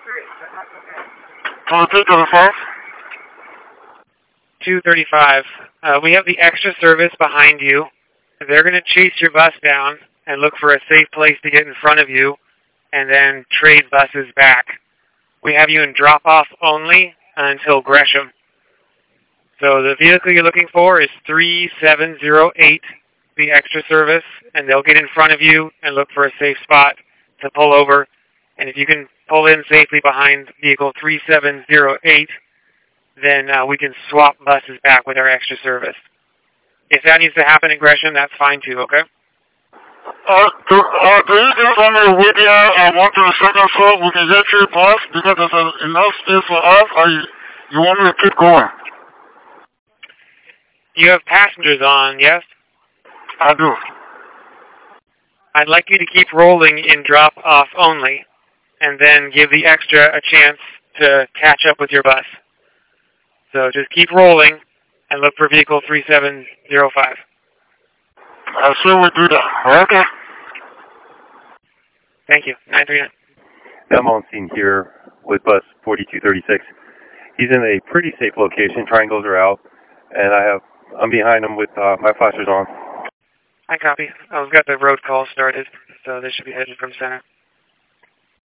235. 235. We have the extra service behind you. They're going to chase your bus down and look for a safe place to get in front of you and then trade buses back. We have you in drop-off only until Gresham. So the vehicle you're looking for is 3708, the extra service, and they'll get in front of you and look for a safe spot to pull over. And if you can pull in safely behind vehicle 3708, then we can swap buses back with our extra service. If that needs to happen in Gresham, that's fine too, okay? Do you just want me to wait here and walk to the second floor? We can get you a bus because there's enough space for us, or you want me to keep going? You have passengers on, yes? I do. I'd like you to keep rolling in drop-off only, and then give the extra a chance to catch up with your bus. So just keep rolling and look for vehicle 3705. I'll see we do that. Okay. Thank you. 939. I'm on scene here with bus 4236. He's in a pretty safe location. Triangles are out, and I'm behind him with my flashers on. I copy. I've got the road call started, so they should be headed from center.